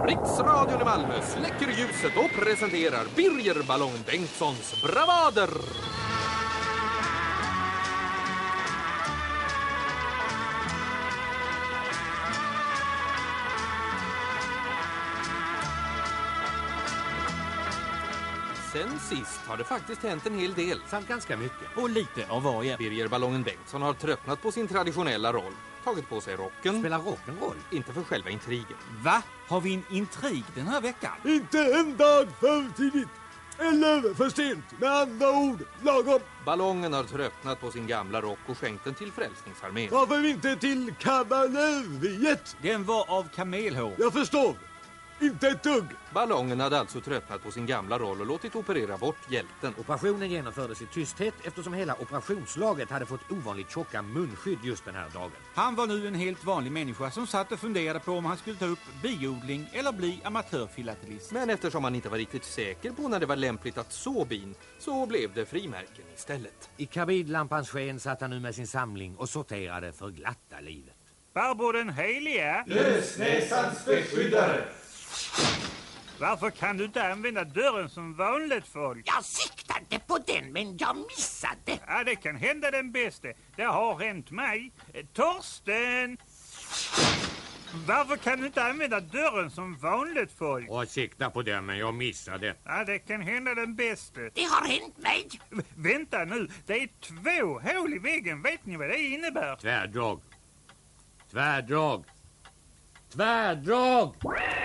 Riksradion i Malmö släcker ljuset och presenterar Birger Ballongen Bengtssons bravader. Sen sist har det faktiskt hänt en hel del. Samt ganska mycket. Och lite av varje. Birger Ballongen Bengtsson har tröttnat på sin traditionella roll. Tagit på sig rocken. Spelar rock'n'roll? Inte för själva intrigen. Va? Har vi en intrig den här veckan? Inte en dag för tidigt. Eller för sent. Med andra ord, lagom. Ballongen har tröttnat på sin gamla rock och skänkt den till Frälsningsarmén. Varför inte till kavaleriet? Den var av kamelhår. Jag förstår. Inte ett dugg. Ballongen hade alltså tröttnat på sin gamla roll och låtit operera bort hjälten. Operationen genomfördes i tysthet eftersom hela operationslaget hade fått ovanligt tjocka munskydd just den här dagen. Han var nu en helt vanlig människa som satt och funderade på om han skulle ta upp biodling eller bli amatörfilatelist. Men eftersom han inte var riktigt säker på när det var lämpligt att så bin, så blev det frimärken istället. I kabinlampans sken satt han nu med sin samling och sorterade för glatta livet. Barbro den heliga? Lösnäsans beskyddare. Varför kan du inte använda dörren som vanligt folk? Jag siktade på den, men jag missade. Ja, det kan hända den bästa. Det har hänt mig. Torsten! Varför kan du inte använda dörren som vanligt folk? Och sikta på den, men jag missade. Ja, det kan hända den bästa. Det har hänt mig. Vänta nu, det är 2 hål i väggen. Vet ni vad det innebär? Tvärdrag. Tvärdrag. Tvärdrag!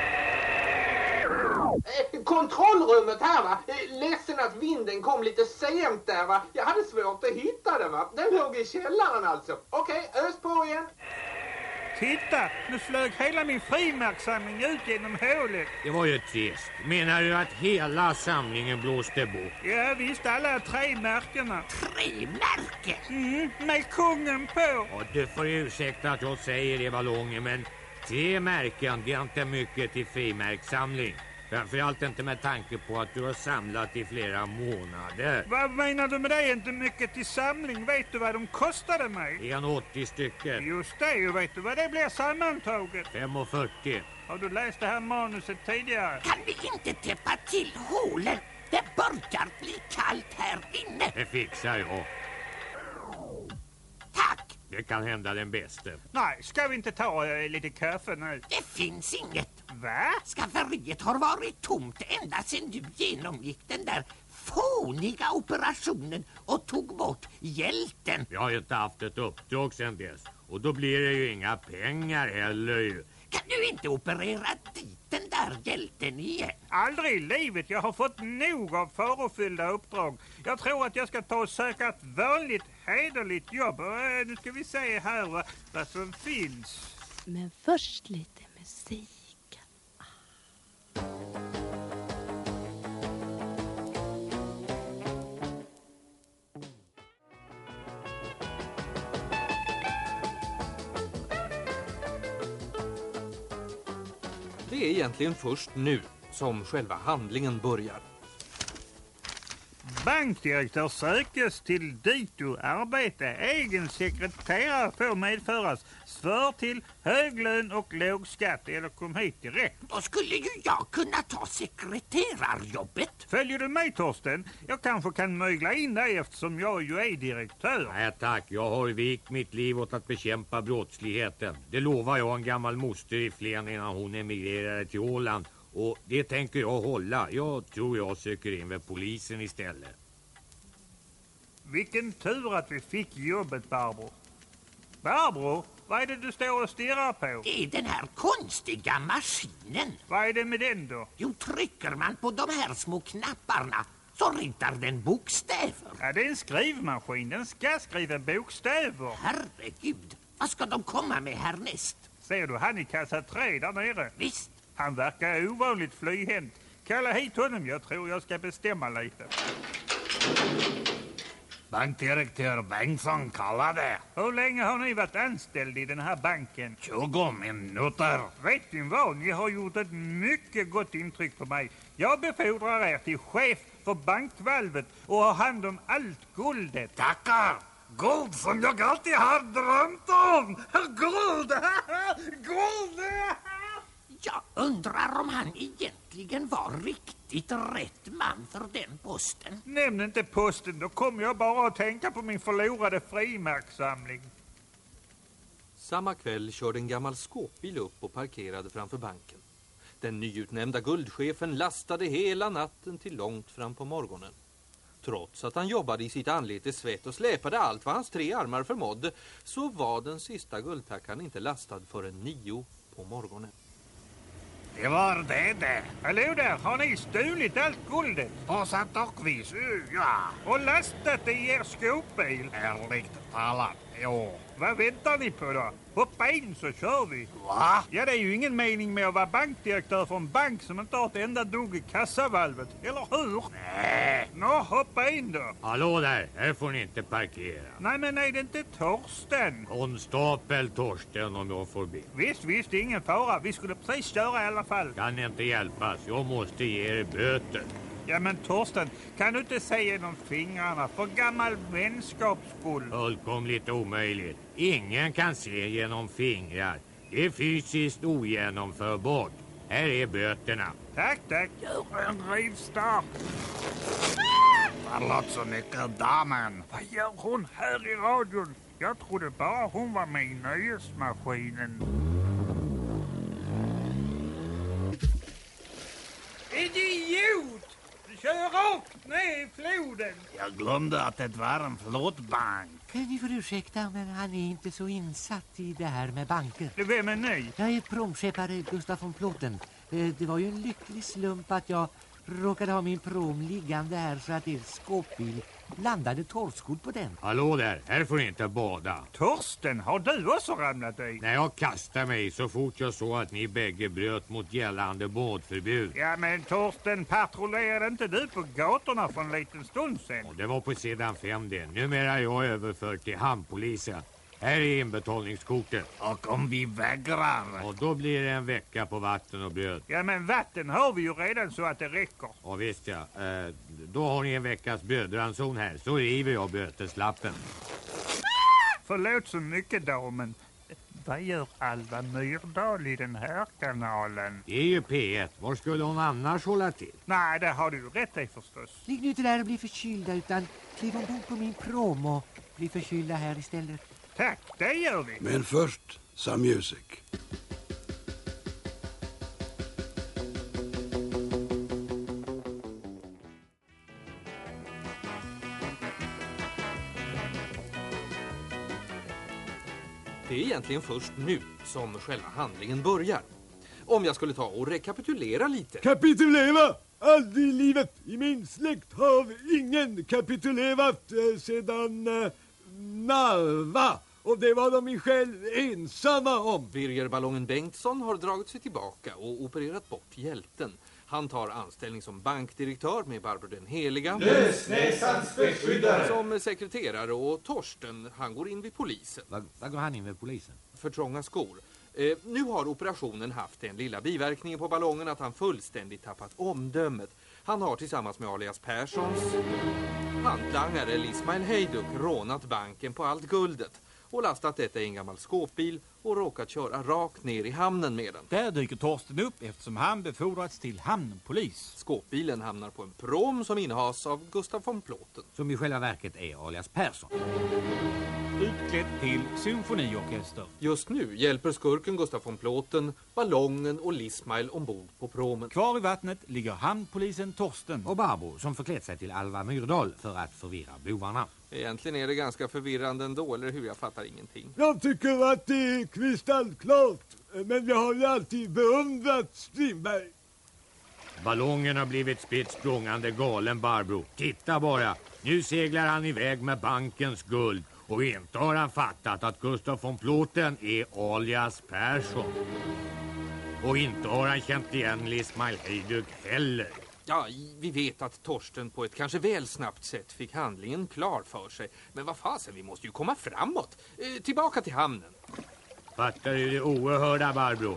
Kontrollrummet här va. Ledsen att vinden kom lite sent där va. Jag hade svårt att hitta den va. Den låg i källaren alltså. Okej, ös på igen. Titta, nu flög hela min frimärkssamling ut genom hålet. Det var ju trist. Menar du att hela samlingen blåste bort? Ja visst, alla 3 märkena. 3 märken? Med kungen på. Och du får ursäkta att jag säger det, Ballongen, men 3 märken, det är inte mycket till frimärkssamling. Framförallt inte med tanke på att du har samlat i flera månader. Vad menar du med det? Inte mycket till samling. Vet du vad de kostade mig? 1,80 stycken. Just det, och vet du vad det blir sammantaget? 5,40. Har du läst det här manuset tidigare? Kan vi inte täppa till hålen? Det börjar bli kallt här inne. Det fixar jag. Tack. Det kan hända den bästa. Nej, ska vi inte ta lite kaffe nu? Det finns inget. Va? Skafferiet har varit tomt ända sedan du genomgick den där fåniga operationen och tog bort hjälten. Jag har ju inte haft ett uppdrag sedan dess. Och då blir det ju inga pengar heller ju. Kan du inte operera dit den där hjälten igen? Aldrig i livet. Jag har fått nog av farofyllda uppdrag. Jag tror att jag ska ta och söka ett vanligt hederligt jobb. Och, nu ska vi se här vad som finns. Men först lite musik. Det är egentligen först nu som själva handlingen börjar. Bankdirektör sökes till dito arbete. Egen sekreterare får medföras. Svör till hög lön och låg skatt. Eller kom hit direkt. Då skulle ju jag kunna ta sekreterarjobbet. Följer du mig, Torsten? Jag kanske kan mögla in dig eftersom jag ju är direktör. Nej tack, jag har vikt mitt liv åt att bekämpa brottsligheten. Det lovar jag en gammal moster i Flen innan hon emigrerade till Åland. Och det tänker jag hålla. Jag tror jag söker in vid polisen istället. Vilken tur att vi fick jobbet, Barbro. Barbro, vad är det du står och stirrar på? Det är den här konstiga maskinen. Vad är det med den då? Jo, trycker man på de här små knapparna så ritar den bokstäver. Ja, det är en skrivmaskin. Den ska skriva bokstäver. Herregud, vad ska de komma med härnäst? Ser du han i kassa 3 där nere? Visst. Han verkar ovanligt flyhänt. Kalla hit honom, jag tror jag ska bestämma lite. Bankdirektör Bengtsson kallade. Hur länge har ni varit anställd i den här banken? 20 minuter. Vet ni vad? Ni har gjort ett mycket gott intryck på mig. Jag befordrar er till chef för bankvalvet och har hand om allt guldet. Tackar. Guld som jag alltid har drömt om. Guld! Guld! Jag Undrar om han egentligen var riktigt rätt man för den posten. Nämn inte posten, då kommer jag bara att tänka på min förlorade frimärkssamling. Samma kväll körde en gammal skåpbil upp och parkerade framför banken. Den nyutnämnda guldchefen lastade hela natten till långt fram på morgonen. Trots att han jobbade i sitt anlete svett och släpade allt vad hans 3 armar förmådde, så var den sista guldtackan inte lastad förrän 9 på morgonen. Det var det. Hallå där, har ni stulit allt guldet? På sätt och vis, ja. Och lastat det i er skåpbil? Ärligt talat, jo. Vad väntar ni på då? Hoppa in så kör vi. Va? Ja, det är ju ingen mening med att vara bankdirektör för en bank som inte har ett enda dugg i kassavalvet, eller hur? Nej. Nå, hoppa in då. Hallå där, här får ni inte parkera. Nej, men är det inte Torsten? Konstapel Torsten om jag får be. Visst, ingen fara. Vi skulle precis köra i alla fall. Kan inte hjälpas, jag måste ge er böter. Ja, men Torsten, kan du inte se genom fingrarna för gammal vänskaps skull? Fullkomligt omöjligt. Ingen kan se genom fingrar. Det är fysiskt ogenomförbart. Här är böterna. Tack. Gör en rivstart. Förlåt så mycket, damen. Vad gör hon här i radion? Jag trodde bara hon var med i nöjesmaskinen. Idiot! Du kör rakt ner i floden. Jag glömde att det var en flodbank. Ni får ursäkta, men han är inte så insatt i det här med banker. Vem är ni? Jag är promskeppare Gustaf von Plåten. Det var ju en lycklig slump att jag råkade ha min prom liggande här så att er skåpbil landade torrskod på den. Hallå där, här får ni inte bada. Torsten, har du också ramlat i? När jag kastade mig så fort jag såg att ni bägge bröt mot gällande båtförbud. Ja, men Torsten, patrullerade inte du på gatorna för en liten stund sedan? Och det var på sidan 5 det. Numera är jag överförd till hamnpolisen. Här är inbetalningskortet. Och om vi vägrar? Och då blir det en vecka på vatten och bröd. Ja, men vatten har vi ju redan så att det räcker. Ja visst ja. Då har ni en veckas brödranson här. Så river jag böteslappen. Förlåt så mycket, damen. Vad gör Alva Myrdal i den här kanalen? Det är ju P1. Var skulle hon annars hålla till? Nej, det har du ju rätt i förstås. Ligg nu inte där och bli förkylda, utan kliv ombord på min prom och bli förkylda här istället. Tack, det gör vi. Men först, some music. Det är egentligen först nu som själva handlingen börjar. Om jag skulle ta och rekapitulera lite. Kapitulera! Aldrig i livet. I min släkt har ingen kapitulerat sedan Narva. Och det var de själv ensamma om. Birger Ballongen Bengtsson har dragit sig tillbaka och opererat bort hjälten. Han tar anställning som bankdirektör med Barbro den Heliga. Lösnäsans beskyddare. Som sekreterare, och Torsten, han går in vid polisen. Vad går han in vid polisen? För trånga skor. Nu har operationen haft den lilla biverkningen på ballongen att han fullständigt tappat omdömet. Han har tillsammans med alias Perssons hantlangare Ismail Hejduk rånat banken på allt guldet och lastat detta i en gammal skåpbil och råkat köra rakt ner i hamnen med den. Där dyker Torsten upp eftersom han befordrats till hamnpolis. Skåpbilen hamnar på en prom som innehas av Gustaf von Plåten. Som i själva verket är alias Persson. Utklädd till symfoniorkester. Just nu hjälper skurken Gustaf von Plåten, ballongen och Ismail ombord på promen. Kvar i vattnet ligger hamnpolisen Torsten. Och Barbro som förklätt sig till Alva Myrdal för att förvirra bovarna. Egentligen är det ganska förvirrande ändå, eller hur? Jag fattar ingenting. Jag tycker att det är kristallklart. Men jag har ju alltid beundrat Strindberg. Ballongen har blivit spritt språngande galen, Barbro. Titta bara, nu seglar han iväg med bankens guld. Och inte har han fattat att Gustaf von Plåten är alias Persson. Och inte har han känt igen Ismail Hejduk heller. Ja, vi vet att Torsten på ett kanske väl snabbt sätt fick handlingen klar för sig. Men vad fasen, vi måste ju komma framåt. Tillbaka till hamnen. Fattar du det oerhörda, Barbro?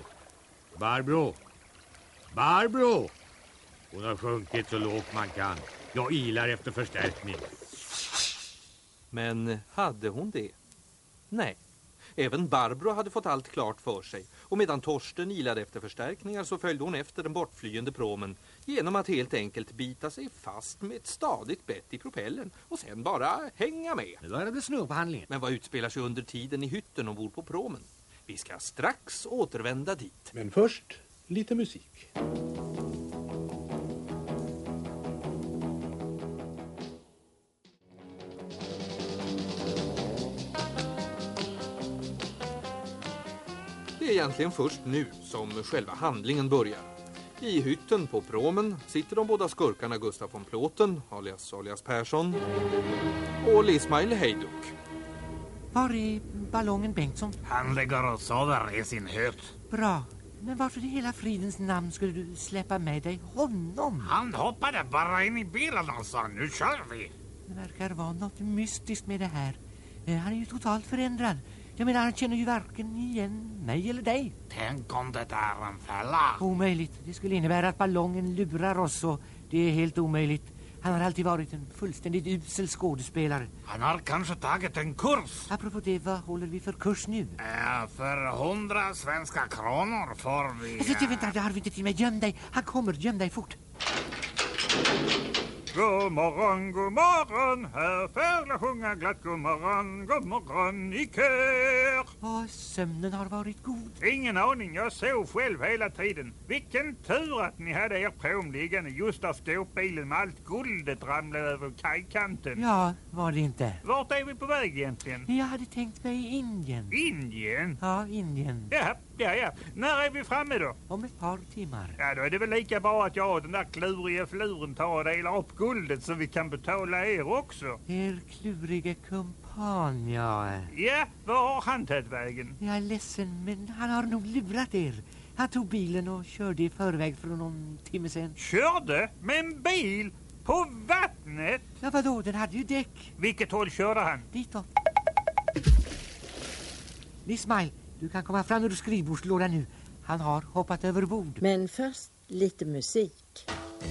Barbro! Hon har sjunkit så lågt man kan. Jag ilar efter förstärkning. Men hade hon det? Nej. Även Barbro hade fått allt klart för sig, och medan Torsten ilade efter förstärkningar så följde hon efter den bortflyende pråmen genom att helt enkelt bita sig fast med ett stadigt bett i propellen och sen bara hänga med. Nu börjar det bli snurr på handlingen. Men vad utspelar sig under tiden i hytten ombord på pråmen? Vi ska strax återvända dit. Men först lite musik. Det är egentligen först nu som själva handlingen börjar. I hytten på pråmen sitter de båda skurkarna Gustaf von Plåten, alias Persson, och Lismail Hejduk. Var är ballongen Bengtsson? Han ligger och sover i sin hytt. Bra. Men varför i hela fridens namn skulle du släppa med dig honom? Han hoppade bara in i bilen och sa, nu kör vi. Det verkar vara något mystiskt med det här. Han är ju totalt förändrad. Jag menar, han känner ju varken igen mig eller dig. Tänk om det är en fälla. Omöjligt. Det skulle innebära att ballongen lurar oss, och det är helt omöjligt. Han har alltid varit en fullständigt usel skådespelare. Han har kanske tagit en kurs. Apropå det, vad håller vi för kurs nu? För 100 svenska kronor får vi... Vänta, det har vi inte till mig. Göm dig. Han kommer, göm dig fort. God morgon, här färla sjunga glatt god morgon i kör. Sömnen har varit god. Ingen aning, jag sov själv hela tiden. Vilken tur att ni hade er pråm liggande just där skåpbilen med allt guldet ramlade över kajkanten. Ja, var det inte. Vart är vi på väg egentligen? Jag hade tänkt mig Indien. Indien? Ja, Indien. Ja. När är vi framme då? Om ett par timmar. Ja, då är det väl lika bra att jag och den där kluriga fluren tar och delar upp guldet så vi kan betala er också. Er klurige kumpan, ja. Ja, var har han tagit vägen? Jag är ledsen, men han har nog lurat er. Han tog bilen och körde i förväg för någon timme sedan. Körde? Med en bil? På vattnet? Ja, vadå? Den hade ju däck. Vilket håll körde han? Ditåt. Lismail, du kan komma fram ur skrivbordslådan nu. Han har hoppat över bord. Men först lite musik.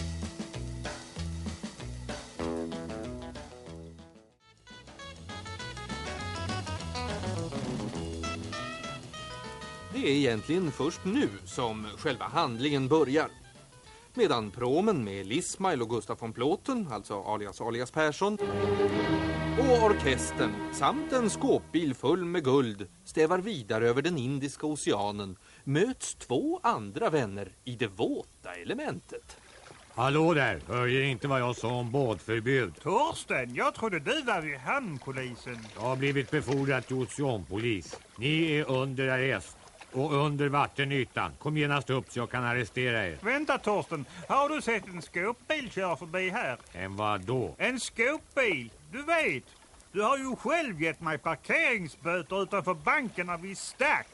Det är egentligen först nu som själva handlingen börjar. Medan pråmen med Lismail och Gustaf von Plåten, alltså alias Persson, och orkestern samt en skåpbil full med guld stävar vidare över den Indiska oceanen, möts två andra vänner i det våta elementet. Hallå där, hör inte vad jag sa om båtförbud? Torsten, jag trodde du var vid hamnpolisen. Jag har blivit befordrad till oceanpolis. Ni är under arrest. Och under vattenytan. Kom genast upp så jag kan arrestera er. Vänta Torsten, har du sett en skåpbil köra förbi här? En vad då? En skåpbil, du vet. Du har ju själv gett mig parkeringsböter utanför banken när vi stack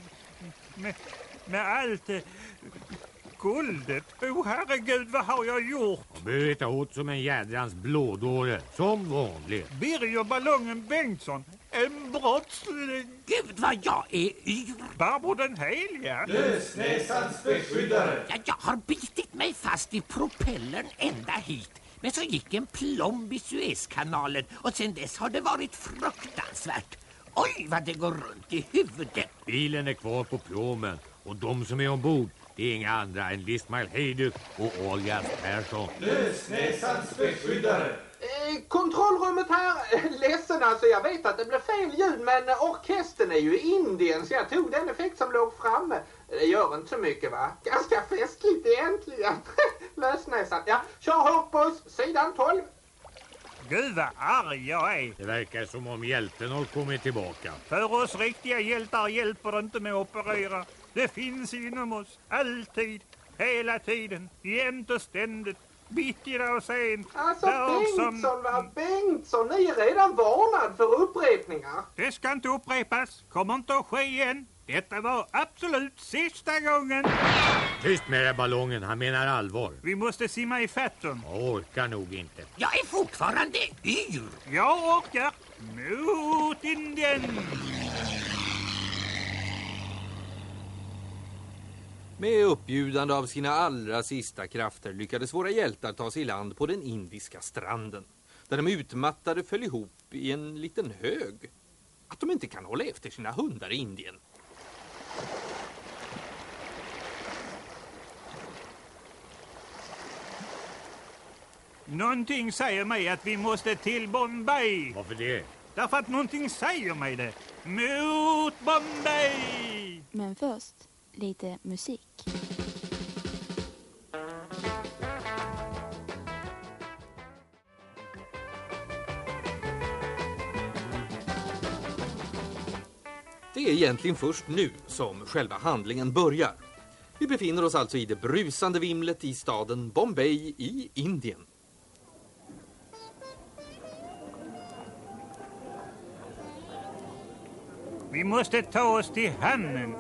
med allt guldet. Herregud, vad har jag gjort? Jag behöver inte åt som en jädrans blådåre, som vanligt. Birger Ballongen Bengtsson, en brottsling. Gud vad jag är yr. Barbro den heliga. Lösnäsans beskyddare. Ja, jag har bitit mig fast i propellern ända hit. Men så gick en plomb i Suezkanalen och sen dess har det varit fruktansvärt. Oj, vad det går runt i huvudet. Bilen är kvar på pråmen och de som är ombord, det är inga andra än Lismail Hejduk och alias Persson. Lösnäsans beskyddare. Kontrollrummet här. Ledsen alltså, jag vet att det blev fel ljud, men orkestern är ju i Indien så jag tog den effekt som låg framme. Det gör inte så mycket, va? Ganska festligt egentligen. Lösnäsan. Ja, kör hårt på oss. Sidan 12. Gud vad arg jag är. Det verkar som om hjälten har kommit tillbaka. För oss riktiga hjältar hjälper det inte med att operera. Det finns inom oss, alltid, hela tiden, jämt och ständigt. Bittida och sent. Alltså Bengtsson, ni är redan varnad för upprepningar. Det ska inte upprepas, kommer inte att ske igen. Detta var absolut sista gången. Tyst med den ballongen, han menar allvar. Vi måste simma i fatten. Jag orkar nog inte. Jag är fortfarande yr. Jag orkar. Mot Indien. Med uppbjudande av sina allra sista krafter lyckades våra hjältar ta sig i land på den indiska stranden, där de utmattade föll ihop i en liten hög. att de inte kan hålla efter sina hundar i Indien. Någonting säger mig att vi måste till Bombay. Varför det? Därför att någonting säger mig det. Mot Bombay! Men först lite musik. Det är egentligen först nu som själva handlingen börjar. Vi befinner oss alltså i det brusande vimlet i staden Bombay i Indien. Vi måste ta oss till hamnen.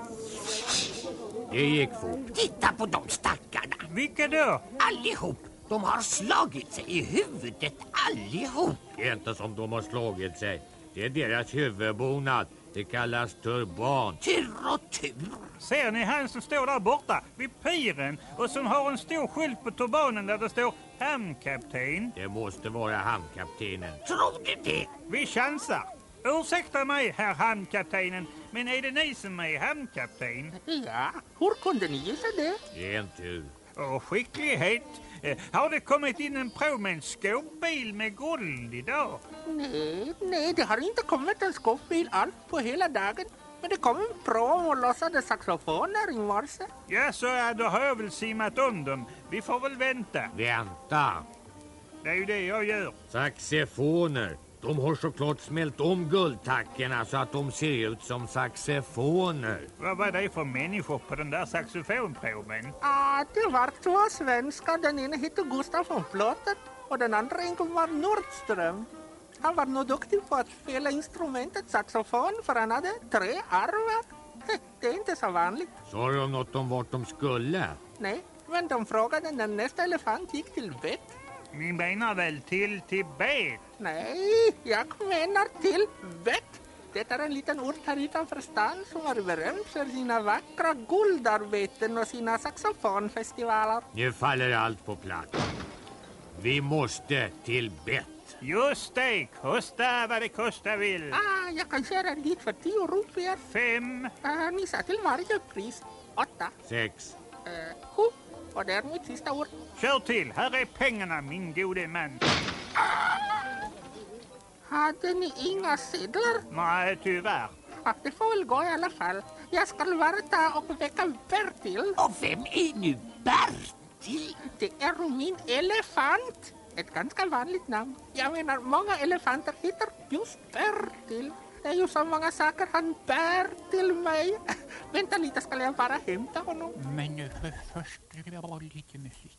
Det gick fort. Titta på de stackarna. Vilka då? Allihop. De har slagit sig i huvudet allihop. Det är inte som de har slagit sig. Det är deras huvudbonad. Det kallas turban. Tur och tur. Ser ni han som står där borta vid piren och som har en stor skylt på turbanen där det står hamnkapten? Det måste vara hamnkaptenen. Tror du det? Vi chansar. Ursäkta mig, herr hamnkaptenen, men är det ni som är hamnkapten? Ja, hur kunde ni gissa det? Det är en tur. Och skicklighet. Har det kommit in en prov med en skåpbil med guld idag? Nej, det har inte kommit en skåpbil alls på hela dagen. Men det kom en prov och lossade saxofoner i morse. Ja, så då har jag väl simmat om dem. Vi får väl vänta. Vänta. Det är ju det jag gör. Saxofoner. De har såklart smält om guldtackorna så att de ser ut som saxofoner. Vad var det för människor på den där saxofonproven? Det var två svenskar. Den ena hette Gustav von Flotten och den andra var Nordström. Han var nog duktig på att spela instrumentet saxofon för han hade 3 arvar. Det är inte så vanligt. Sa de något om vart de skulle? Nej, men de frågade när nästa elefant gick till bett. Ni menar väl till Tibet? Nej, jag menar till bett. Det är en liten ort här utanför stan som har berömt för sina vackra guldarbeten och sina saxofonfestivaler. Nu faller allt på plats. Vi måste till bett. Just det, kosta vad det kosta vill. Jag kan köra dit för 10 rupier. 5. Ni sa till varje pris. 8. 6. 7. Och det är mitt sista ord. Kör till, här är pengarna min gode man. Hade ni inga sedlar? Nej, tyvärr. Det får väl gå i alla fall. Jag ska bara ta och väcka Bertil. Och vem är nu Bertil? Det är min elefant. Ett ganska vanligt namn. Jag menar, många elefanter heter just Bertil. Det är ju så många saker han bär till mig. Vänta lite, ska jag bara hämta honom. Men först vill jag ha lite musik.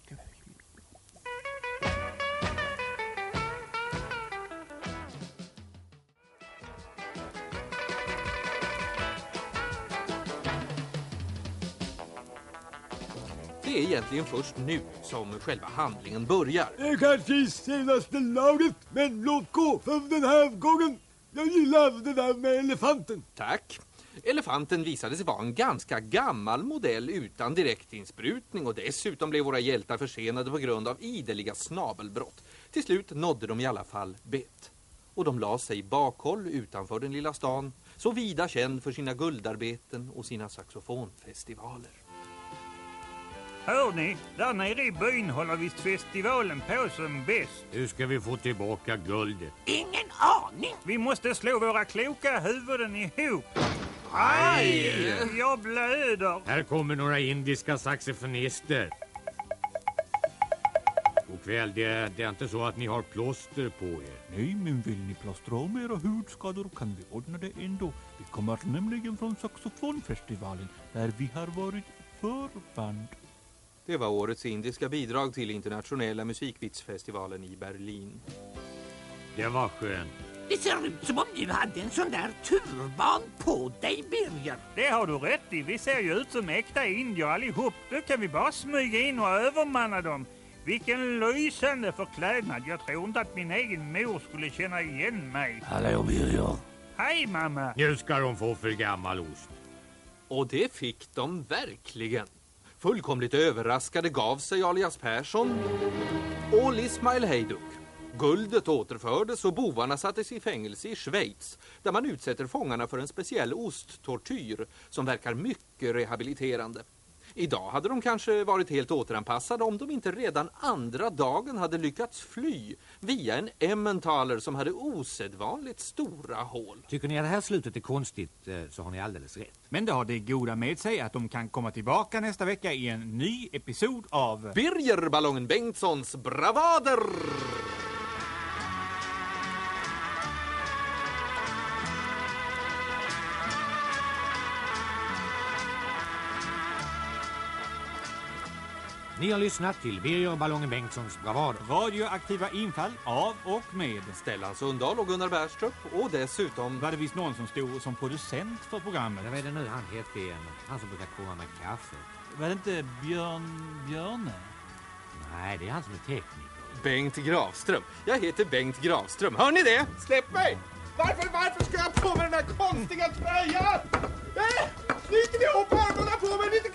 Det är egentligen först nu som själva handlingen börjar. Det är kanske i senaste laget, men låt gå för den här gången. Jag gillar det där med elefanten. Tack. Elefanten visade sig vara en ganska gammal modell utan direktinsprutning och dessutom blev våra hjältar försenade på grund av ideliga snabelbrott. Till slut nådde de i alla fall bet. Och de la sig i bakhåll utanför den lilla stan, så vida känd för sina guldarbeten och sina saxofonfestivaler. Hör ni, där nere i byn håller visst festivalen på som bäst. Hur ska vi få tillbaka guldet? Ingen aning. Vi måste slå våra kloka huvuden ihop. Aj! Jag blöder. Här kommer några indiska saxofonister. God kväll, det är inte så att ni har plåster på er. Nej, men vill ni plåstra om era hudskador kan vi ordna det ändå. Vi kommer nämligen från saxofonfestivalen där vi har varit förband. Det var årets indiska bidrag till internationella musikvitsfestivalen i Berlin. Det var skönt. Det ser ut som om du hade en sån där turban på dig, Birger. Det har du rätt i. Vi ser ju ut som äkta indier allihop. Då kan vi bara smyga in och övermanna dem. Vilken lysande förklädnad. Jag tror inte att min egen mor skulle känna igen mig. Hallå, Birger. Hej, mamma. Nu ska de få för gammal ost. Och det fick de verkligen. Fullkomligt överraskade gav sig Alias Persson och Ismail Heyduk. Guldet återfördes och bovarna sattes i fängelse i Schweiz, där man utsätter fångarna för en speciell osttortyr som verkar mycket rehabiliterande. Idag hade de kanske varit helt återanpassade om de inte redan andra dagen hade lyckats fly via en Emmentaler som hade osedvanligt stora hål. Tycker ni att det här slutet är konstigt så har ni alldeles rätt. Men det har det goda med sig att de kan komma tillbaka nästa vecka i en ny episod av Birger Ballongen Bengtssons bravader! Ni har lyssnat till Birger Ballongen Bengtssons bravader. radioaktiva infall av och med Stellan Sundahl och Gunnar Bärstrup, och dessutom var det visst någon som stod som producent för programmet. Jag vet inte nu han heter igen. Han som brukar komma med kaffe. Var det inte Björne? Nej, det är han som är tekniker. Bengt Gravström. Jag heter Bengt Gravström. Hör ni det? Släpp mig! Varför ska jag på mig den där konstiga tröjan? Knyter ni ihop armarna på mig?